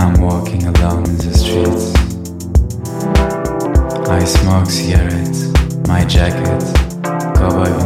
I'm walking alone in the streets. I smoke cigarettes, my jacket, cowboy